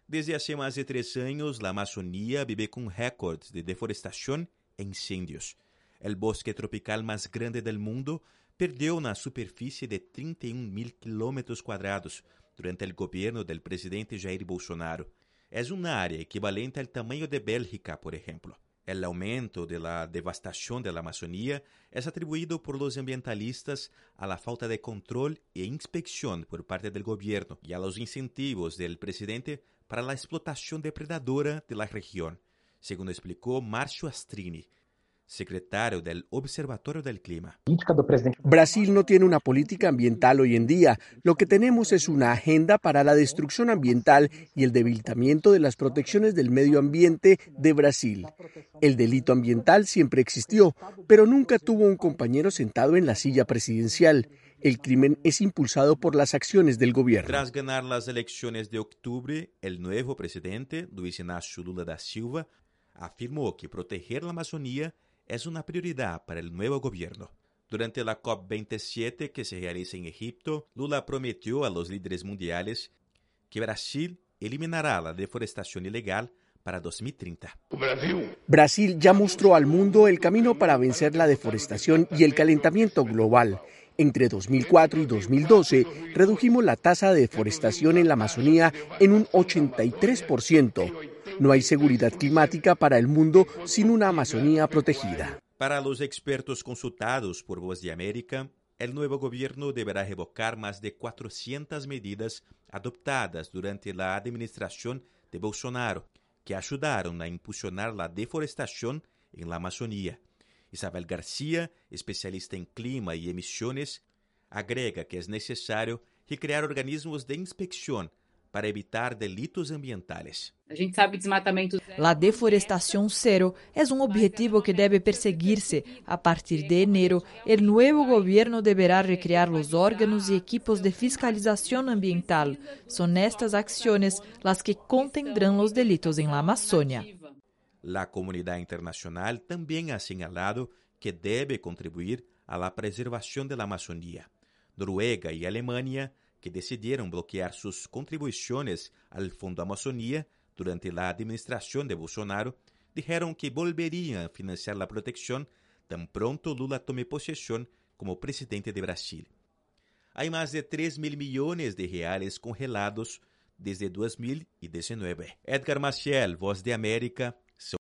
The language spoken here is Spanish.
Desde hace más de 3 años, la Amazonía vive con récords de deforestación e incendios. El bosque tropical más grande del mundo perdió una superficie de 31.000 kilómetros cuadrados durante el gobierno del presidente Jair Bolsonaro. Es un área equivalente al tamaño de Bélgica, por ejemplo. El aumento de la devastación de la Amazonía es atribuido por los ambientalistas a la falta de control e inspección por parte del gobierno y a los incentivos del presidente para la explotación depredadora de la región, según explicó Márcio Astrini, secretario del Observatorio del Clima. Brasil no tiene una política ambiental hoy en día. Lo que tenemos es una agenda para la destrucción ambiental y el debilitamiento de las protecciones del medio ambiente de Brasil. El delito ambiental siempre existió, pero nunca tuvo un compañero sentado en la silla presidencial. El crimen es impulsado por las acciones del gobierno. Tras ganar las elecciones de octubre, el nuevo presidente, Luiz Inácio Lula da Silva, afirmó que proteger la Amazonía es una prioridad para el nuevo gobierno. Durante la COP27 que se realiza en Egipto, Lula prometió a los líderes mundiales que Brasil eliminará la deforestación ilegal para 2030. Brasil ya mostró al mundo el camino para vencer la deforestación y el calentamiento global. Entre 2004 y 2012, redujimos la tasa de deforestación en la Amazonía en un 83%. No hay seguridad climática para el mundo sin una Amazonía protegida. Para los expertos consultados por Voz de América, el nuevo gobierno deberá revocar más de 400 medidas adoptadas durante la administración de Bolsonaro, que ayudaron a impulsionar la deforestación en la Amazonía. Isabel García, especialista en clima y emisiones, agrega que es necesario recrear organismos de inspección para evitar delitos ambientales. La deforestación cero es un objetivo que debe perseguirse. A partir de enero, el nuevo gobierno deberá recrear los órganos y equipos de fiscalización ambiental. Son estas acciones las que contendrán los delitos en la Amazonia. La comunidad internacional también ha señalado que debe contribuir a la preservación de la Amazonía. Noruega y Alemania, que decidieron bloquear sus contribuciones al Fondo Amazonía durante la administración de Bolsonaro, dijeron que volverían a financiar la protección tan pronto Lula tome posesión como presidente de Brasil. Hay más de 3.000 millones de reales congelados desde 2019. Edgar Maciel, Voz de América,